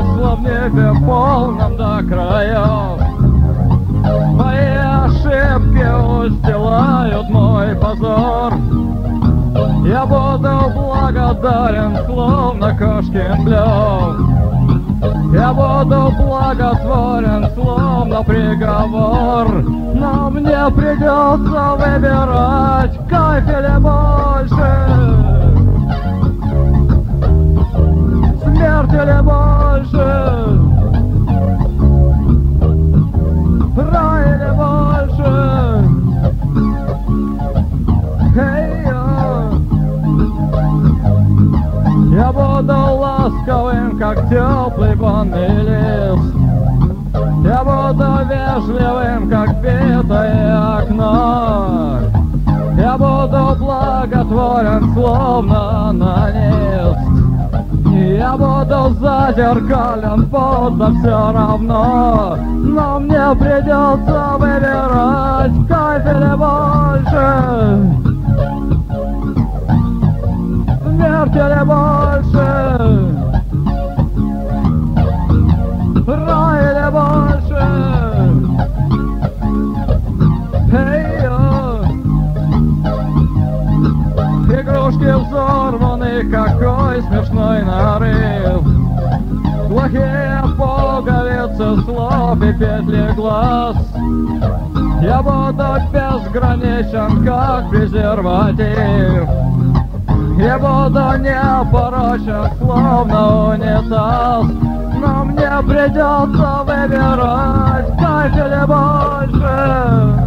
масла в небе полном до краев. Мои ошибки устилают мой позор. Я буду благодарен, словно кошкин блёв. Я буду благотворен, словно приговор. Но мне придется выбирать, кайф или больше, смерть или больше, рай или больше. Я буду ласковым, как теплый банный лист. Я буду вежливым, как битое окно. Я буду благотворен, словно анонист. Я буду зазеркален, поздно все равно. Но мне придется выбирать, кайф или больше, смерть или больше, рай или больше. Игрушки взорваны, какой смешной нарыв. Плохие пуговицы, слов и петли глаз. Я буду безграничен, как презерватив. Я буду непорочен, словно унитаз. Но мне придется выбирать, кайф или больше,